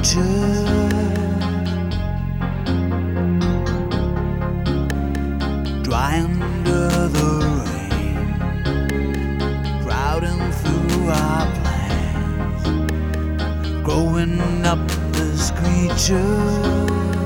future. Dry under the rain, crowding through our plans, growing up as creatures.